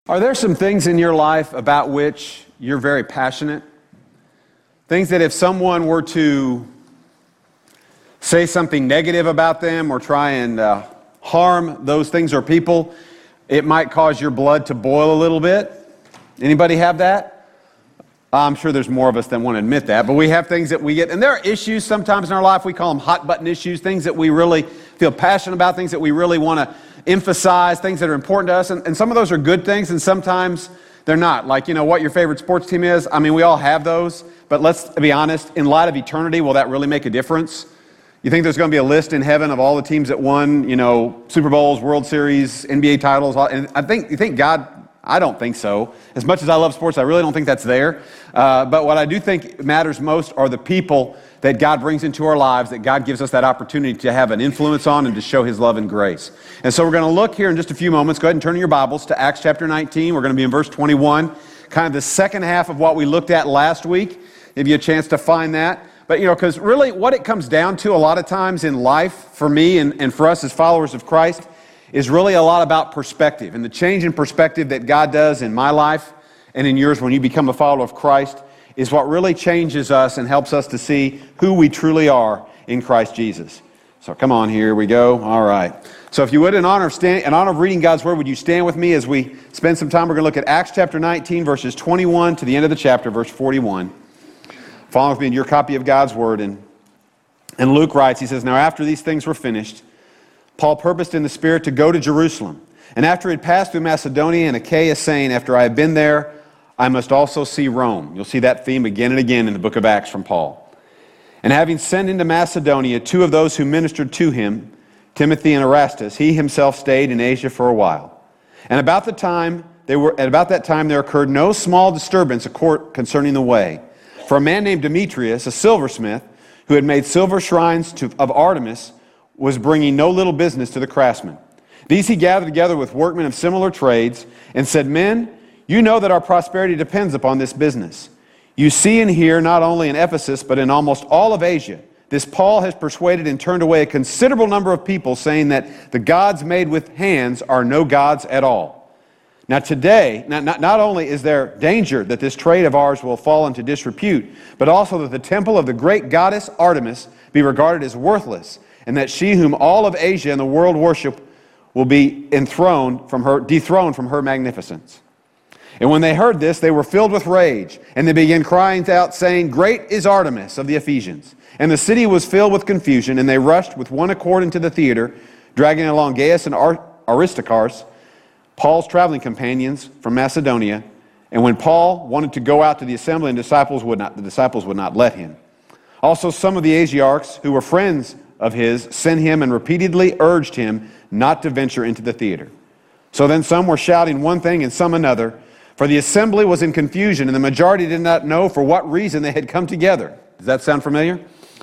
Are there some things in your life about which you're very passionate? Things that if someone were to say something negative about them or try and harm those things or people, it might cause your blood to boil a little bit? Anybody have that? I'm sure there's more of us than want to admit that, but we have things that we get, and there are issues sometimes in our life, we call them hot button issues, things that we really feel passionate about, things that we really want to emphasize, things that are important to us, and some of those are good things, and sometimes they're not. Like, what your favorite sports team is. I mean, we all have those, but let's be honest, in light of eternity, will that really make a difference? You think there's going to be a list in heaven of all the teams that won, Super Bowls, World Series, NBA titles, and you think God, I don't think so. As much as I love sports, I really don't think that's there. But what I do think matters most are the people that God brings into our lives, that God gives us that opportunity to have an influence on and to show His love and grace. And so we're going to look here in just a few moments. Go ahead and turn your Bibles to Acts chapter 19. We're going to be in verse 21, kind of the second half of what we looked at last week. Give you a chance to find that. But, because really what it comes down to a lot of times in life, for me and for us as followers of Christ, is really a lot about perspective. And the change in perspective that God does in my life and in yours when you become a follower of Christ is what really changes us and helps us to see who we truly are in Christ Jesus. So come on, here we go. All right. So if you would, in honor of reading God's Word, would you stand with me as we spend some time? We're going to look at Acts chapter 19, verses 21 to the end of the chapter, verse 41. Follow with me in your copy of God's Word. And Luke writes, he says, "Now after these things were finished, Paul purposed in the Spirit to go to Jerusalem. And after he had passed through Macedonia and Achaia, saying, after I have been there, I must also see Rome." You'll see that theme again and again in the book of Acts from Paul. "And having sent into Macedonia two of those who ministered to him, Timothy and Erastus, he himself stayed in Asia for a while. And about that time there occurred no small disturbance concerning the way. For a man named Demetrius, a silversmith, who had made silver shrines of Artemis, was bringing no little business to the craftsmen. These he gathered together with workmen of similar trades, and said, 'Men, you know that our prosperity depends upon this business. You see and hear, not only in Ephesus, but in almost all of Asia, this Paul has persuaded and turned away a considerable number of people, saying that the gods made with hands are no gods at all. Now today, not only is there danger that this trade of ours will fall into disrepute, but also that the temple of the great goddess Artemis be regarded as worthless, and that she whom all of Asia and the world worship will be dethroned from her magnificence.' And when they heard this, they were filled with rage, and they began crying out, saying, 'Great is Artemis of the Ephesians.' And the city was filled with confusion, and they rushed with one accord into the theater, dragging along Gaius and Aristarchus, Paul's traveling companions from Macedonia. And when Paul wanted to go out to the assembly, the disciples would not let him. Also some of the Asiarchs, who were friends of his, sent him and repeatedly urged him not to venture into the theater. So then some were shouting one thing and some another, for the assembly was in confusion, and the majority did not know for what reason they had come together." Does that sound familiar?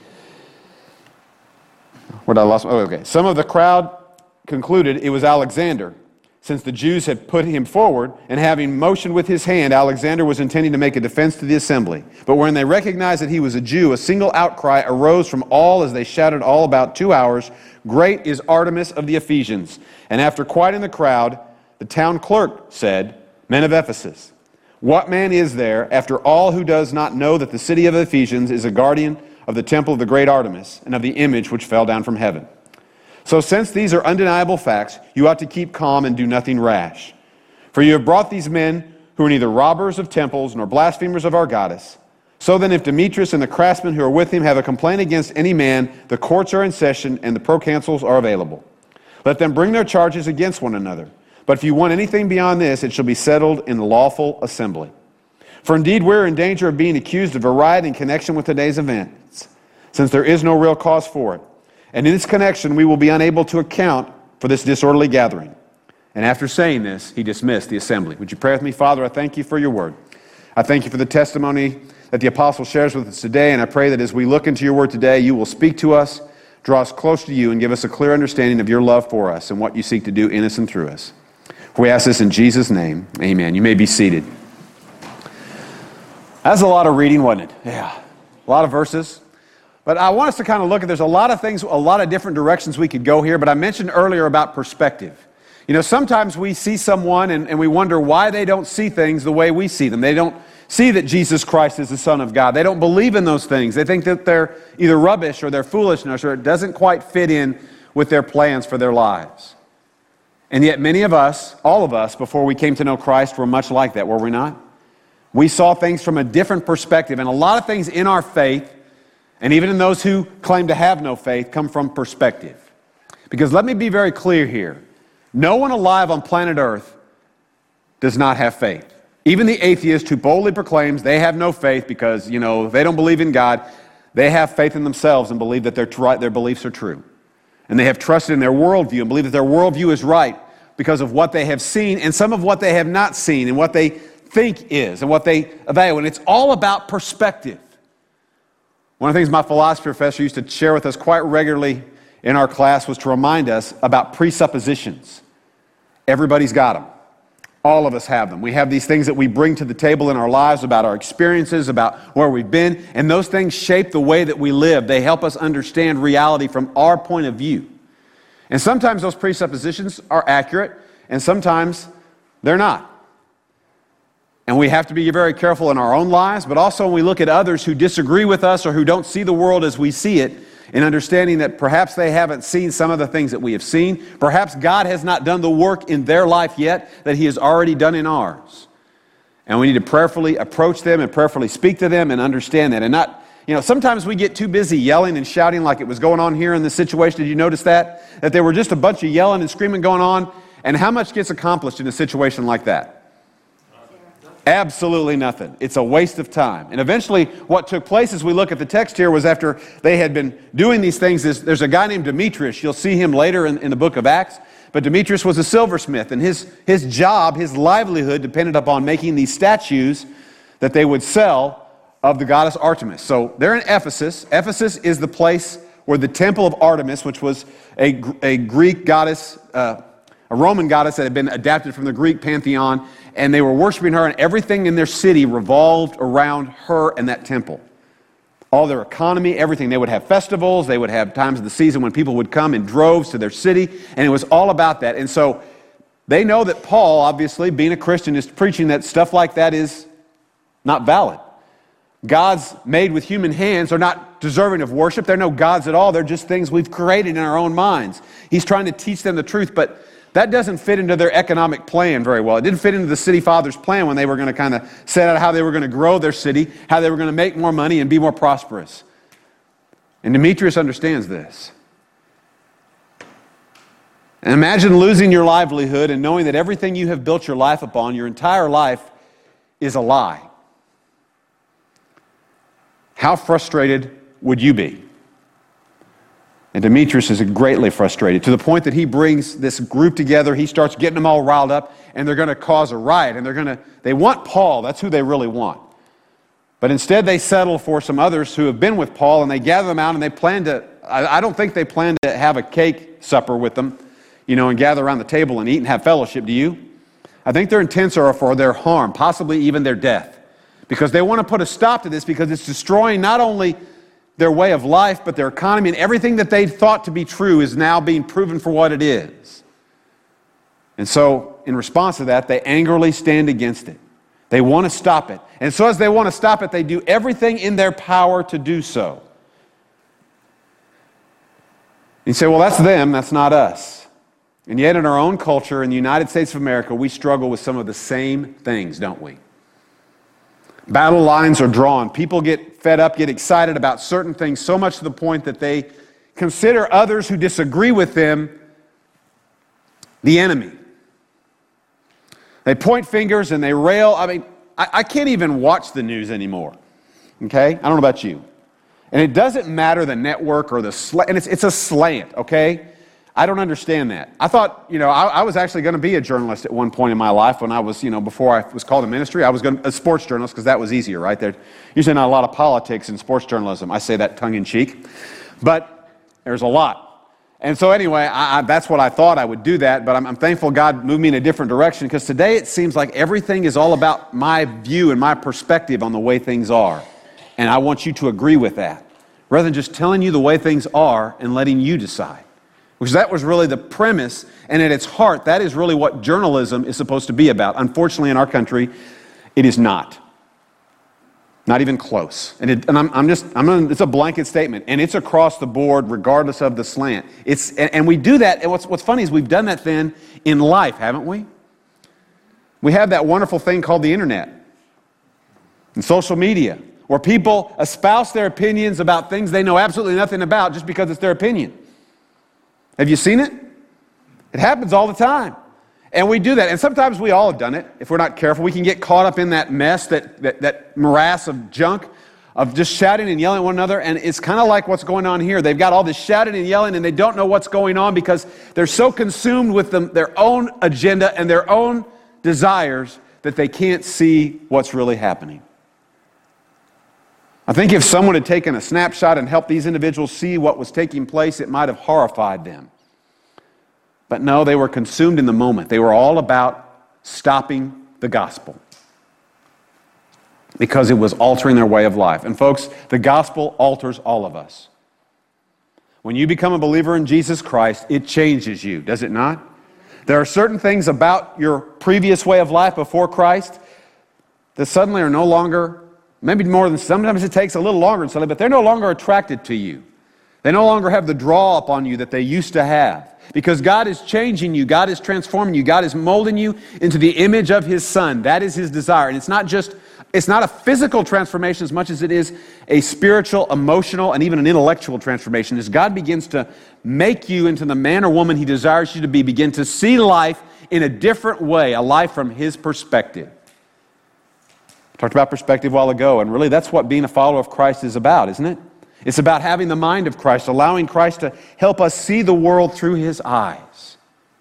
Some of the crowd concluded it was Alexander, since the Jews had put him forward, and having motioned with his hand, Alexander was intending to make a defense to the assembly. But when they recognized that he was a Jew, a single outcry arose from all as they shouted all about 2 hours, "Great is Artemis of the Ephesians." And after quieting the crowd, the town clerk said, "Men of Ephesus, what man is there, after all, who does not know that the city of the Ephesians is a guardian of the temple of the great Artemis and of the image which fell down from heaven? So since these are undeniable facts, you ought to keep calm and do nothing rash. For you have brought these men who are neither robbers of temples nor blasphemers of our goddess. So then if Demetrius and the craftsmen who are with him have a complaint against any man, the courts are in session and the proconsuls are available. Let them bring their charges against one another. But if you want anything beyond this, it shall be settled in the lawful assembly. For indeed we're in danger of being accused of a riot in connection with today's events, since there is no real cause for it. And in this connection, we will be unable to account for this disorderly gathering." And after saying this, he dismissed the assembly. Would you pray with me? Father, I thank you for your word. I thank you for the testimony that the apostle shares with us today, and I pray that as we look into your word today, you will speak to us, draw us close to you, and give us a clear understanding of your love for us and what you seek to do in us and through us. We ask this in Jesus' name. Amen. You may be seated. That's a lot of reading, wasn't it? Yeah. A lot of verses. But I want us to kind of look at, there's a lot of things, a lot of different directions we could go here, but I mentioned earlier about perspective. You know, sometimes we see someone and we wonder why they don't see things the way we see them. They don't see that Jesus Christ is the Son of God. They don't believe in those things. They think that they're either rubbish or they're foolishness or it doesn't quite fit in with their plans for their lives. And yet many of us, all of us, before we came to know Christ, were much like that, were we not? We saw things from a different perspective, and a lot of things in our faith, and even in those who claim to have no faith, come from perspective. Because let me be very clear here. No one alive on planet Earth does not have faith. Even the atheist who boldly proclaims they have no faith because, they don't believe in God, they have faith in themselves and believe that their beliefs are true. And they have trusted in their worldview and believe that their worldview is right because of what they have seen and some of what they have not seen and what they think is and what they evaluate. And it's all about perspective. One of the things my philosophy professor used to share with us quite regularly in our class was to remind us about presuppositions. Everybody's got them. All of us have them. We have these things that we bring to the table in our lives about our experiences, about where we've been, and those things shape the way that we live. They help us understand reality from our point of view. And sometimes those presuppositions are accurate, and sometimes they're not. And we have to be very careful in our own lives, but also when we look at others who disagree with us or who don't see the world as we see it, in understanding that perhaps they haven't seen some of the things that we have seen. Perhaps God has not done the work in their life yet that He has already done in ours. And we need to prayerfully approach them and prayerfully speak to them and understand that. And not, sometimes we get too busy yelling and shouting like it was going on here in this situation. Did you notice that? That there were just a bunch of yelling and screaming going on. And how much gets accomplished in a situation like that? Absolutely nothing. It's a waste of time. And eventually what took place as we look at the text here was after they had been doing these things, there's a guy named Demetrius. You'll see him later in the book of Acts. But Demetrius was a silversmith, and his job, his livelihood depended upon making these statues that they would sell of the goddess Artemis. So they're in Ephesus. Ephesus is the place where the temple of Artemis, which was a Greek goddess, a Roman goddess that had been adapted from the Greek pantheon, and they were worshiping her, and everything in their city revolved around her and that temple. All their economy, everything. They would have festivals, they would have times of the season when people would come in droves to their city, and it was all about that. And so they know that Paul, obviously, being a Christian, is preaching that stuff like that is not valid. Gods made with human hands are not deserving of worship. They're no gods at all. They're just things we've created in our own minds. He's trying to teach them the truth, but that doesn't fit into their economic plan very well. It didn't fit into the city father's plan when they were going to kind of set out how they were going to grow their city, how they were going to make more money and be more prosperous. And Demetrius understands this. And imagine losing your livelihood and knowing that everything you have built your life upon, your entire life, is a lie. How frustrated would you be? And Demetrius is greatly frustrated to the point that he brings this group together. He starts getting them all riled up, and they're going to cause a riot. And they want Paul. That's who they really want. But instead, they settle for some others who have been with Paul, and they gather them out, and they plan to, I don't think they plan to have a cake supper with them, and gather around the table and eat and have fellowship. Do you? I think their intents are for their harm, possibly even their death, because they want to put a stop to this because it's destroying not only their way of life, but their economy, and everything that they thought to be true is now being proven for what it is. And so, in response to that, they angrily stand against it. They want to stop it. And so as they want to stop it, they do everything in their power to do so. You say, well, that's them, that's not us. And yet in our own culture, in the United States of America, we struggle with some of the same things, don't we? Battle lines are drawn. People get fed up, get excited about certain things so much to the point that they consider others who disagree with them the enemy. They point fingers and they rail. I can't even watch the news anymore. Okay? I don't know about you. And it doesn't matter the network or the slant. And it's a slant, okay? I don't understand that. I thought, I was actually going to be a journalist at one point in my life when I was, before I was called to ministry, I was a sports journalist because that was easier, right? There's usually not a lot of politics in sports journalism. I say that tongue-in-cheek. But there's a lot. And so anyway, that's what I thought I would do that, but I'm thankful God moved me in a different direction because today it seems like everything is all about my view and my perspective on the way things are. And I want you to agree with that, rather than just telling you the way things are and letting you decide. Because that was really the premise, and at its heart, that is really what journalism is supposed to be about. Unfortunately, in our country, it is not. Not even close. And it's a blanket statement, and it's across the board, regardless of the slant. And we do that, and what's funny is we've done that then in life, haven't we? We have that wonderful thing called the internet and social media, where people espouse their opinions about things they know absolutely nothing about just because it's their opinion. Have you seen it? It happens all the time. And we do that. And sometimes we all have done it. If we're not careful, we can get caught up in that mess, that morass of junk, of just shouting and yelling at one another. And it's kind of like what's going on here. They've got all this shouting and yelling, and they don't know what's going on because they're so consumed with their own agenda and their own desires that they can't see what's really happening. I think if someone had taken a snapshot and helped these individuals see what was taking place, it might have horrified them. But no, they were consumed in the moment. They were all about stopping the gospel because it was altering their way of life. And folks, the gospel alters all of us. When you become a believer in Jesus Christ, it changes you, does it not? There are certain things about your previous way of life before Christ that suddenly are no longer, maybe more than, sometimes it takes a little longer, but they're no longer attracted to you. They no longer have the draw upon you that they used to have. Because God is changing you, God is transforming you, God is molding you into the image of His Son. That is His desire. And it's not a physical transformation as much as it is a spiritual, emotional, and even an intellectual transformation. As God begins to make you into the man or woman He desires you to be, begin to see life in a different way, a life from His perspective. I talked about perspective a while ago, and really that's what being a follower of Christ is about, isn't it? It's about having the mind of Christ, allowing Christ to help us see the world through His eyes.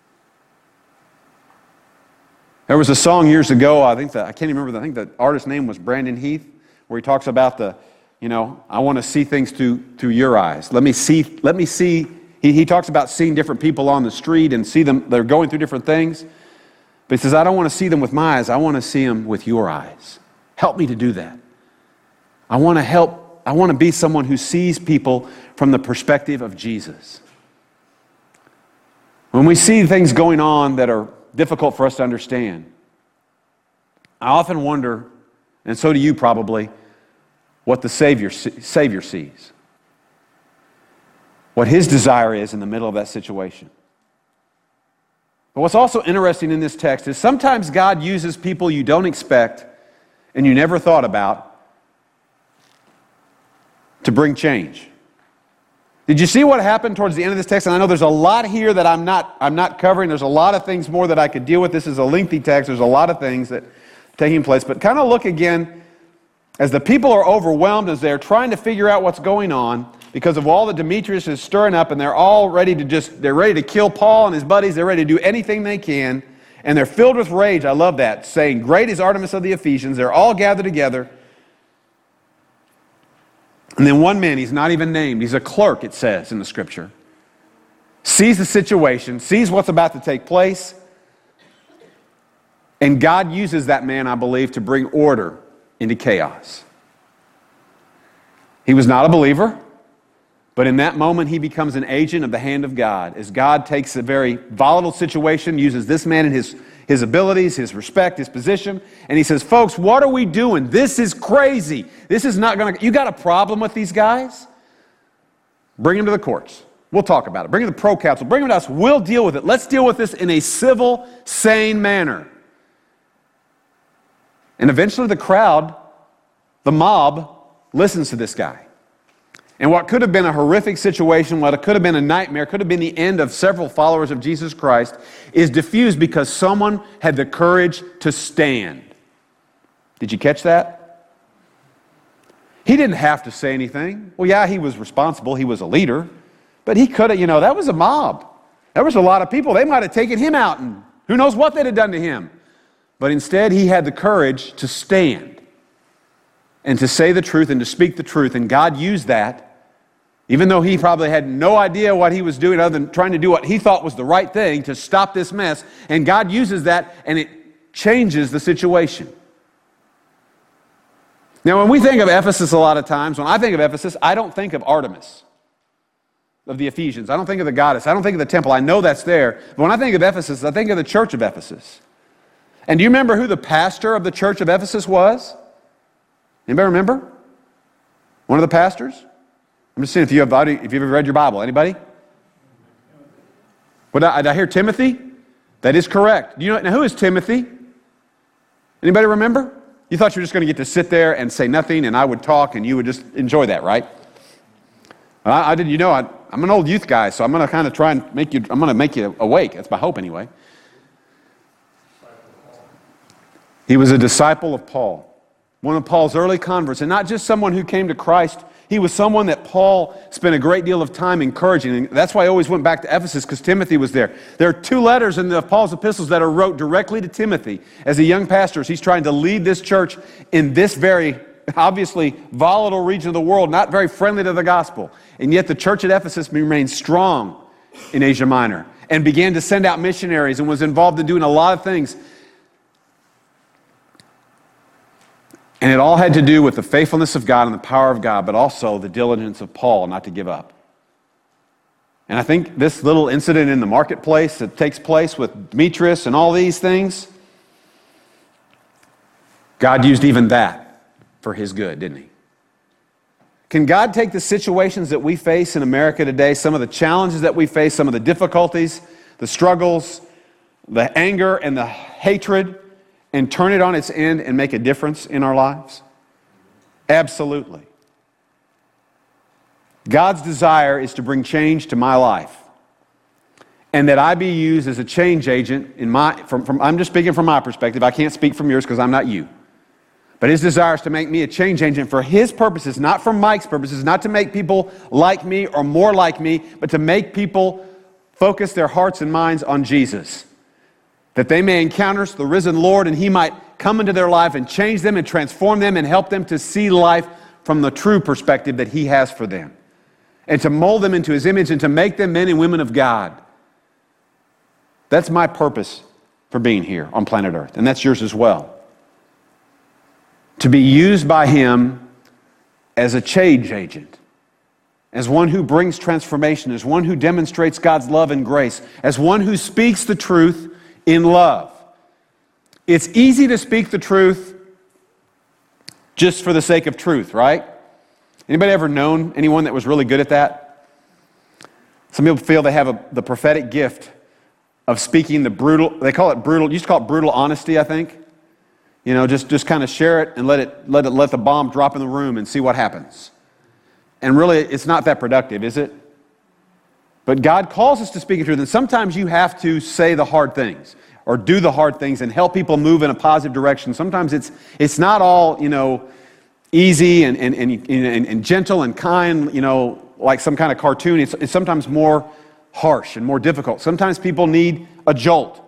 There was a song years ago, I can't even remember, I think the artist's name was Brandon Heath, where he talks about I want to see things through your eyes. Let me see. He talks about seeing different people on the street and see them, they're going through different things. But he says, I don't want to see them with my eyes, I want to see them with your eyes. Help me to do that. I want to be someone who sees people from the perspective of Jesus. When we see things going on that are difficult for us to understand, I often wonder, and so do you probably, what the Savior sees. What His desire is in the middle of that situation. But what's also interesting in this text is sometimes God uses people you don't expect and you never thought about to bring change. Did you see what happened towards the end of this text? And I know there's a lot here that I'm not covering. There's a lot of things more that I could deal with. This is a lengthy text. There's a lot of things that are taking place. But kind of look again, as the people are overwhelmed, as they're trying to figure out what's going on, because of all that Demetrius is stirring up, and they're all ready to kill Paul and his buddies. They're ready to do anything they can. And they're filled with rage. I love that, saying, "Great is Artemis of the Ephesians." They're all gathered together. And then one man, he's not even named, he's a clerk, it says in the scripture, sees the situation, sees what's about to take place, and God uses that man, I believe, to bring order into chaos. He was not a believer, but in that moment he becomes an agent of the hand of God, as God takes a very volatile situation, uses this man and his abilities, his respect, his position, and he says, folks, what are we doing? This is crazy. This is not going to... You got a problem with these guys? Bring them to the courts. We'll talk about it. Bring them to the pro council. Bring them to us. We'll deal with it. Let's deal with this in a civil, sane manner. And eventually the crowd, the mob, listens to this guy. And what could have been a horrific situation, what could have been a nightmare, could have been the end of several followers of Jesus Christ, is diffused because someone had the courage to stand. Did you catch that? He didn't have to say anything. Well, yeah, he was responsible. He was a leader. But he could have, that was a mob. There was a lot of people. They might have taken him out, and who knows what they'd have done to him. But instead, he had the courage to stand and to say the truth and to speak the truth. And God used that. Even though he probably had no idea what he was doing other than trying to do what he thought was the right thing to stop this mess. And God uses that and it changes the situation. Now, when we think of Ephesus a lot of times, when I think of Ephesus, I don't think of Artemis. of the Ephesians. I don't think of the goddess. I don't think of the temple. I know that's there. But when I think of Ephesus, I think of the church of Ephesus. And do you remember who the pastor of the church of Ephesus was? Anybody remember? One of the pastors? I'm just seeing if you've ever read your Bible. Anybody? Did I hear Timothy? That is correct. Do you know, now who is Timothy? Anybody remember? You thought you were just going to get to sit there and say nothing and I would talk and you would just enjoy that, right? I did. You know, I'm an old youth guy, so I'm going to kind of try and make you awake. That's my hope anyway. He was a disciple of Paul, one of Paul's early converts, and not just someone who came to Christ. He was someone that Paul spent a great deal of time encouraging. And that's why I always went back to Ephesus, because Timothy was there. There are 2 letters in Paul's epistles that are wrote directly to Timothy. As a young pastor, he's trying to lead this church in this very, obviously, volatile region of the world, not very friendly to the gospel. And yet the church at Ephesus remained strong in Asia Minor and began to send out missionaries and was involved in doing a lot of things. And it all had to do with the faithfulness of God and the power of God, but also the diligence of Paul not to give up. And I think this little incident in the marketplace that takes place with Demetrius and all these things, God used even that for his good, didn't he? Can God take the situations that we face in America today, some of the challenges that we face, some of the difficulties, the struggles, the anger and the hatred, and turn it on its end and make a difference in our lives? Absolutely. God's desire is to bring change to my life, and that I be used as a change agent I'm just speaking from my perspective. I can't speak from yours because I'm not you. But his desire is to make me a change agent for his purposes, not for Mike's purposes, not to make people like me or more like me, but to make people focus their hearts and minds on Jesus. That they may encounter the risen Lord and he might come into their life and change them and transform them and help them to see life from the true perspective that he has for them. And to mold them into his image and to make them men and women of God. That's my purpose for being here on planet Earth. And that's yours as well. To be used by him as a change agent. As one who brings transformation. As one who demonstrates God's love and grace. As one who speaks the truth in love. It's easy to speak the truth just for the sake of truth, right? Anybody ever known anyone that was really good at that? Some people feel they have the prophetic gift of speaking the brutal, they call it brutal, used to call it brutal honesty, I think. You know, just kind of share it and let the bomb drop in the room and see what happens. And really, it's not that productive, is it? But God calls us to speak the truth, and sometimes you have to say the hard things or do the hard things and help people move in a positive direction. Sometimes it's not all, easy and gentle and kind, like some kind of cartoon. It's sometimes more harsh and more difficult. Sometimes people need a jolt.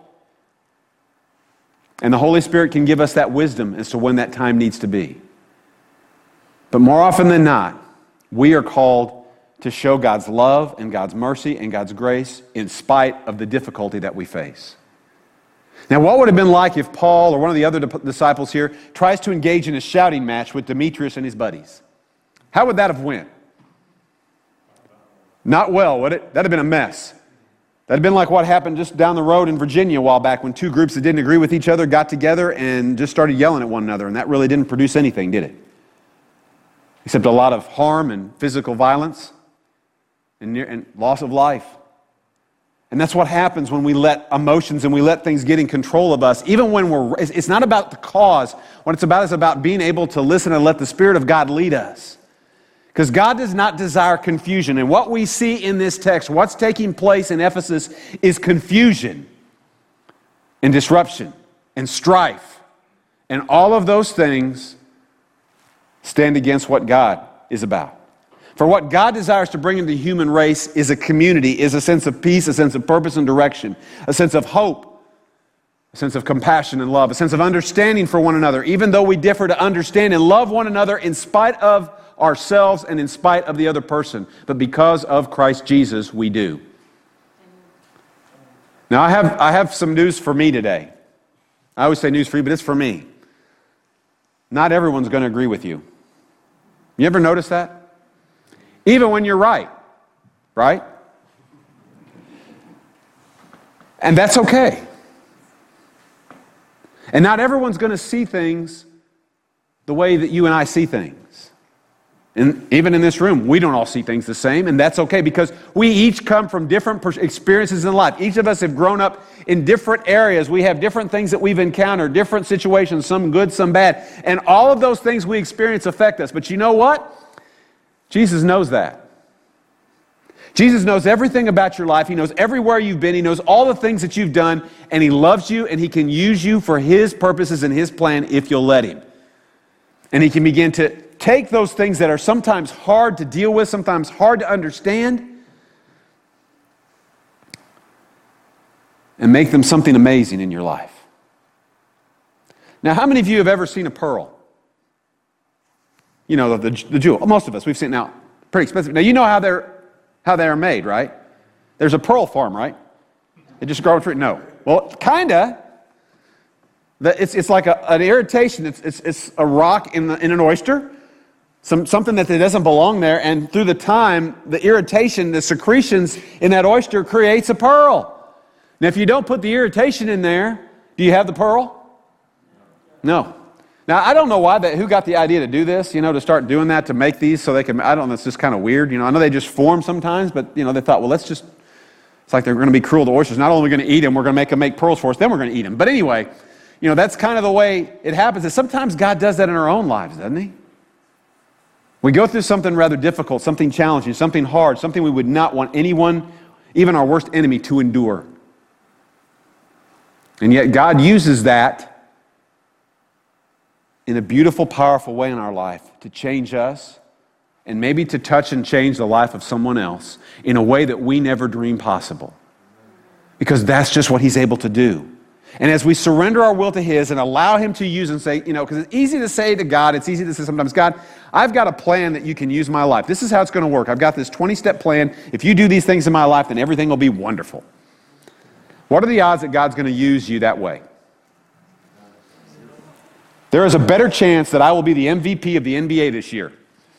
And the Holy Spirit can give us that wisdom as to when that time needs to be. But more often than not, we are called to show God's love and God's mercy and God's grace in spite of the difficulty that we face. Now, what would it have been like if Paul or one of the other disciples here tries to engage in a shouting match with Demetrius and his buddies? How would that have went? Not well, would it? That'd have been a mess. That'd have been like what happened just down the road in Virginia a while back when 2 groups that didn't agree with each other got together and just started yelling at one another, and that really didn't produce anything, did it? Except a lot of harm and physical violence and loss of life. And that's what happens when we let emotions and we let things get in control of us. Even when it's not about the cause. What it's about is about being able to listen and let the Spirit of God lead us. Because God does not desire confusion. And what we see in this text, what's taking place in Ephesus, is confusion and disruption and strife. And all of those things stand against what God is about. For what God desires to bring into the human race is a community, is a sense of peace, a sense of purpose and direction, a sense of hope, a sense of compassion and love, a sense of understanding for one another, even though we differ, to understand and love one another in spite of ourselves and in spite of the other person. But because of Christ Jesus, we do. Now, I have some news for me today. I always say news for you, but it's for me. Not everyone's going to agree with you. You ever notice that? Even when you're right? And that's okay. And not everyone's going to see things the way that you and I see things. And even in this room, we don't all see things the same, and that's okay because we each come from different experiences in life. Each of us have grown up in different areas. We have different things that we've encountered, different situations, some good, some bad. And all of those things we experience affect us. But you know what? Jesus knows that. Jesus knows everything about your life. He knows everywhere you've been. He knows all the things that you've done, and He loves you, and He can use you for His purposes and His plan if you'll let Him. And He can begin to take those things that are sometimes hard to deal with, sometimes hard to understand, and make them something amazing in your life. Now, how many of you have ever seen a pearl? You know, the jewel. Most of us, we've seen it now. Pretty expensive. Now, you know how they're made, right? There's a pearl farm, right? They just grow a tree. No. Well, kinda. It's like an irritation. It's a rock in an oyster. Something that doesn't belong there, and through the time, the irritation, the secretions in that oyster creates a pearl. Now, if you don't put the irritation in there, do you have the pearl? No. Now, I don't know who got the idea to do this, to start doing that, to make these so they can, I don't know, it's just kind of weird. I know they just form sometimes, but, they thought, well, it's like they're going to be cruel to oysters. Not only are we going to eat them, we're going to make them make pearls for us, then we're going to eat them. But anyway, that's kind of the way it happens. And sometimes God does that in our own lives, doesn't He? We go through something rather difficult, something challenging, something hard, something we would not want anyone, even our worst enemy, to endure. And yet God uses that in a beautiful, powerful way in our life to change us and maybe to touch and change the life of someone else in a way that we never dreamed possible. Because that's just what He's able to do. And as we surrender our will to His and allow Him to use and say, because it's easy to say to God, it's easy to say sometimes, God, I've got a plan that you can use my life. This is how it's going to work. I've got this 20-step plan. If you do these things in my life, then everything will be wonderful. What are the odds that God's going to use you that way? There is a better chance that I will be the MVP of the NBA this year.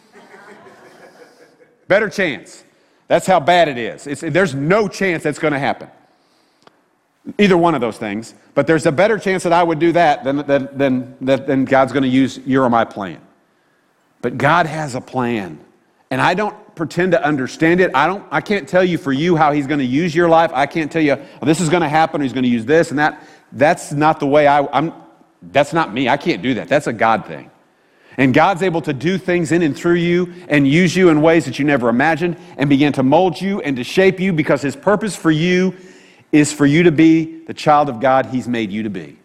Better chance. That's how bad it is. There's no chance that's going to happen. Either one of those things. But there's a better chance that I would do that than God's going to use your or my plan. But God has a plan. And I don't pretend to understand it. I can't tell you for you how He's going to use your life. I can't tell you, this is going to happen, or He's going to use this and that. That's not the way that's not me. I can't do that. That's a God thing. And God's able to do things in and through you and use you in ways that you never imagined and begin to mold you and to shape you because His purpose for you is for you to be the child of God He's made you to be.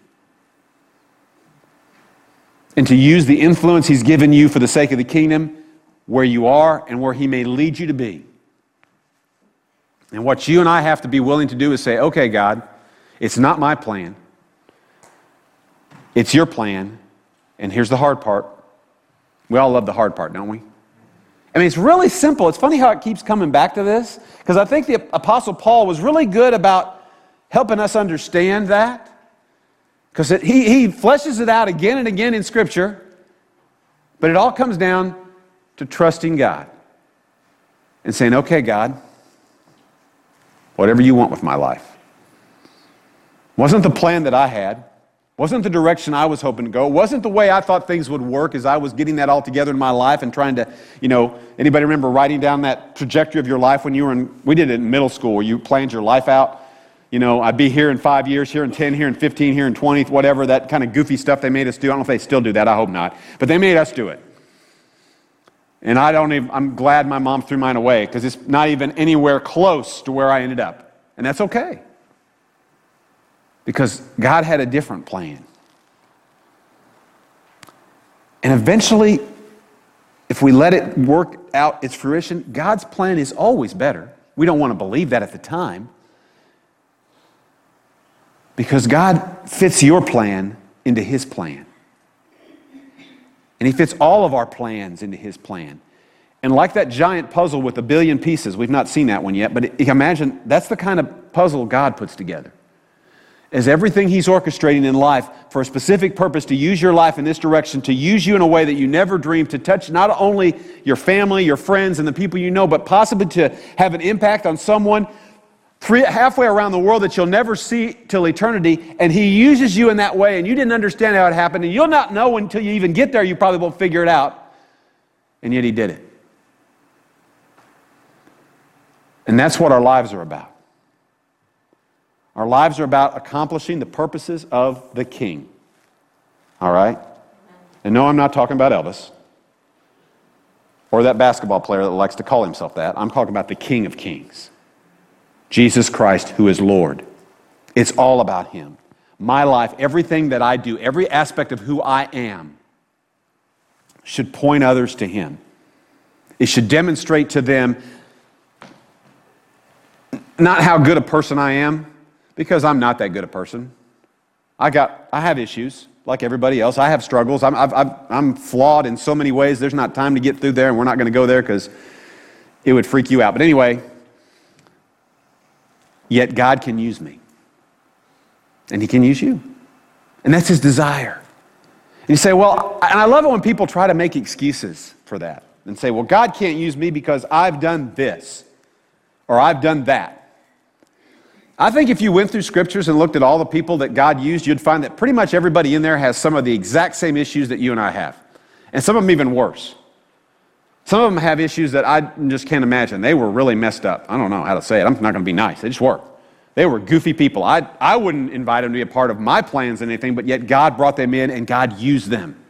And to use the influence He's given you for the sake of the kingdom where you are and where He may lead you to be. And what you and I have to be willing to do is say, okay, God, it's not my plan. It's your plan. And here's the hard part. We all love the hard part, don't we? I mean, it's really simple. It's funny how it keeps coming back to this, because I think the Apostle Paul was really good about helping us understand that, because he fleshes it out again and again in Scripture, but it all comes down to trusting God and saying, okay, God, whatever you want with my life. Wasn't the plan that I had. Wasn't the direction I was hoping to go. Wasn't the way I thought things would work as I was getting that all together in my life and trying to, anybody remember writing down that trajectory of your life when you were we did it in middle school where you planned your life out. I'd be here in 5 years, here in 10, here in 15, here in 20, whatever, that kind of goofy stuff they made us do. I don't know if they still do that, I hope not. But they made us do it. And I'm glad my mom threw mine away because it's not even anywhere close to where I ended up. And that's okay. Because God had a different plan. And eventually, if we let it work out its fruition, God's plan is always better. We don't want to believe that at the time. Because God fits your plan into His plan. And He fits all of our plans into His plan. And like that giant puzzle with a billion pieces, we've not seen that one yet, but imagine that's the kind of puzzle God puts together. As everything He's orchestrating in life for a specific purpose to use your life in this direction, to use you in a way that you never dreamed, to touch not only your family, your friends, and the people you know, but possibly to have an impact on someone halfway around the world that you'll never see till eternity, and he uses you in that way, and you didn't understand how it happened, and you'll not know until you even get there. You probably won't figure it out, and yet he did it. And that's what our lives are about. Our lives are about accomplishing the purposes of the King. All right? And no, I'm not talking about Elvis or that basketball player that likes to call himself that. I'm talking about the King of Kings, Jesus Christ, who is Lord. It's all about him. My life, everything that I do, every aspect of who I am should point others to him. It should demonstrate to them not how good a person I am, because I'm not that good a person. I have issues like everybody else. I have struggles. I'm flawed in so many ways. There's not time to get through there, and we're not going to go there because it would freak you out. But anyway, yet God can use me. And he can use you. And that's his desire. And you say, well, and I love it when people try to make excuses for that and say, well, God can't use me because I've done this or I've done that. I think if you went through scriptures and looked at all the people that God used, you'd find that pretty much everybody in there has some of the exact same issues that you and I have. And some of them even worse. Some of them have issues that I just can't imagine. They were really messed up. I don't know how to say it. I'm not going to be nice. They just were. They were goofy people. I wouldn't invite them to be a part of my plans and anything, but yet God brought them in and God used them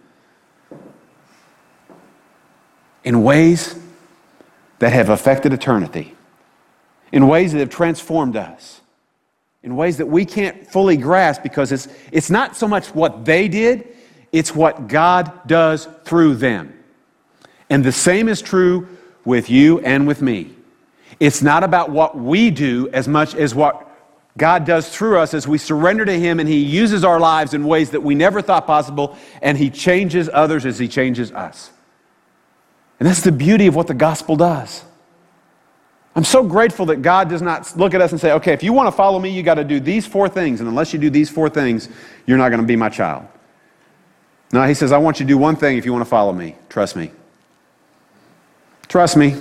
in ways that have affected eternity, in ways that have transformed us, in ways that we can't fully grasp because it's not so much what they did, it's what God does through them. And the same is true with you and with me. It's not about what we do as much as what God does through us as we surrender to him and he uses our lives in ways that we never thought possible, and he changes others as he changes us. And that's the beauty of what the gospel does. I'm so grateful that God does not look at us and say, okay, if you want to follow me, you got to do these 4 things, and unless you do these 4 things, you're not going to be my child. No, he says, I want you to do one thing if you want to follow me. Trust me. Trust me.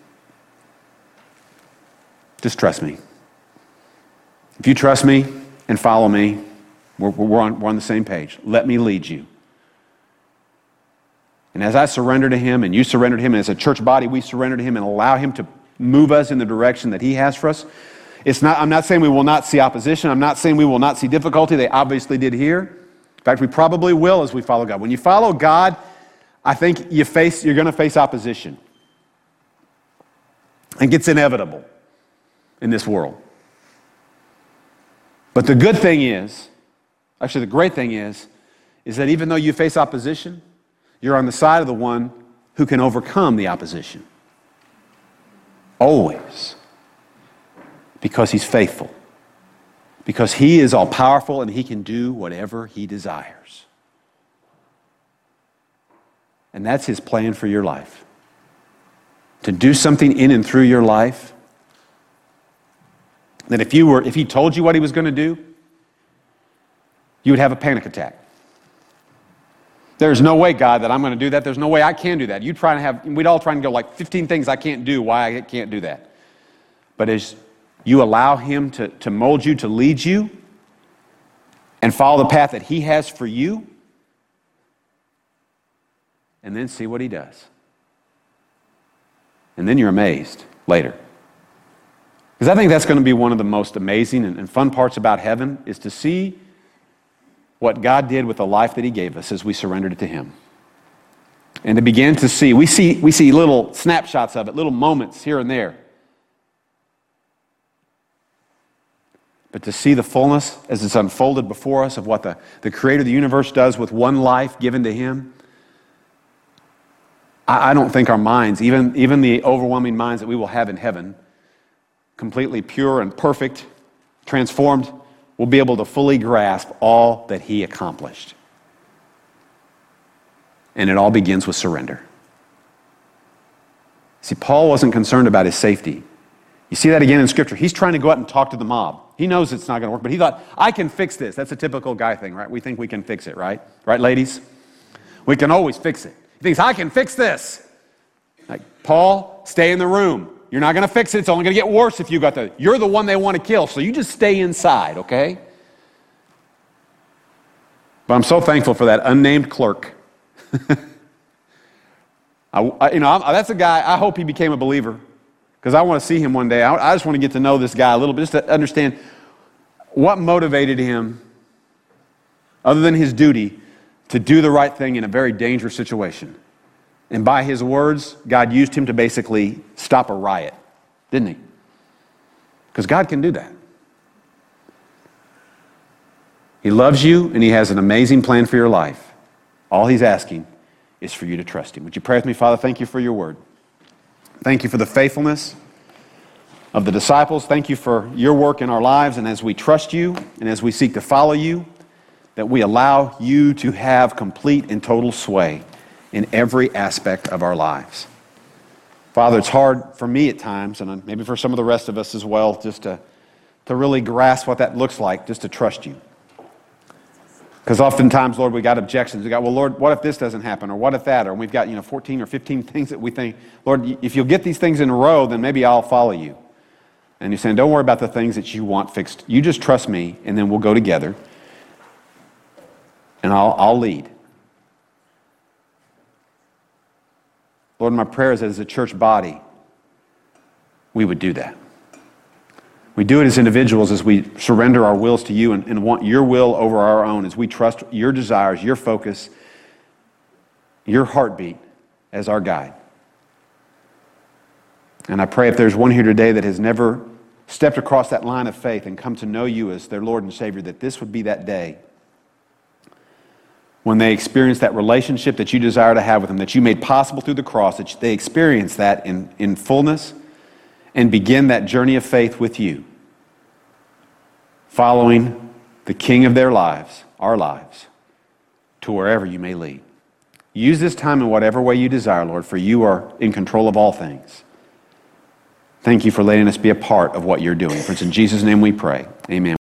Just trust me. If you trust me and follow me, we're on the same page. Let me lead you. And as I surrender to him and you surrender to him, and as a church body we surrender to him and allow him to move us in the direction that he has for us, I'm not saying we will not see opposition. I'm not saying we will not see difficulty. They obviously did here. In fact, we probably will as we follow God. When you follow God, I think you're going to face opposition. I think it's inevitable in this world. But the good thing is, actually the great thing is that even though you face opposition, you're on the side of the one who can overcome the opposition. Always. Because he's faithful. Because he is all-powerful and he can do whatever he desires. And that's his plan for your life. To do something in and through your life that if he told you what he was going to do, you would have a panic attack. There's no way, God, that I'm going to do that. There's no way I can do that. We'd all try and go like 15 things I can't do, why I can't do that. But as you allow him to mold you, to lead you, and follow the path that he has for you, and then see what he does. And then you're amazed later. Because I think that's going to be one of the most amazing and fun parts about heaven, is to see what God did with the life that he gave us as we surrendered it to him. And to begin to see, we see little snapshots of it, little moments here and there. But to see the fullness as it's unfolded before us of what the Creator of the universe does with one life given to him, I don't think our minds, even the overwhelming minds that we will have in heaven, completely pure and perfect, transformed, will be able to fully grasp all that he accomplished. And it all begins with surrender. See, Paul wasn't concerned about his safety. You see that again in Scripture. He's trying to go out and talk to the mob. He knows it's not going to work, but he thought, I can fix this. That's a typical guy thing, right? We think we can fix it, right? Right, ladies? We can always fix it. He thinks, I can fix this. Like, Paul, stay in the room. You're not going to fix it. It's only going to get worse if you got the... You're the one they want to kill, so you just stay inside, okay? But I'm so thankful for that unnamed clerk. That's a guy, I hope he became a believer, because I want to see him one day. I just want to get to know this guy a little bit, just to understand what motivated him, other than his duty, to do the right thing in a very dangerous situation. And by his words, God used him to basically stop a riot, didn't he? Because God can do that. He loves you, and he has an amazing plan for your life. All he's asking is for you to trust him. Would you pray with me? Father, thank you for your word. Thank you for the faithfulness of the disciples. Thank you for your work in our lives, and as we trust you and as we seek to follow you, that we allow you to have complete and total sway in every aspect of our lives. Father, it's hard for me at times, and maybe for some of the rest of us as well, just to really grasp what that looks like, just to trust you. Because oftentimes, Lord, we got objections. We got, well, Lord, what if this doesn't happen? Or what if that? Or we've got, 14 or 15 things that we think, Lord, if you'll get these things in a row, then maybe I'll follow you. And you're saying, don't worry about the things that you want fixed. You just trust me, and then we'll go together, and I'll lead. Lord, my prayer is that as a church body, we would do that. We do it as individuals as we surrender our wills to you and want your will over our own, as we trust your desires, your focus, your heartbeat as our guide. And I pray if there's one here today that has never stepped across that line of faith and come to know you as their Lord and Savior, that this would be that day when they experience that relationship that you desire to have with them, that you made possible through the cross, that they experience that in fullness and begin that journey of faith with you, following the King of their lives, our lives, to wherever you may lead. Use this time in whatever way you desire, Lord, for you are in control of all things. Thank you for letting us be a part of what you're doing. For it's in Jesus' name we pray. Amen.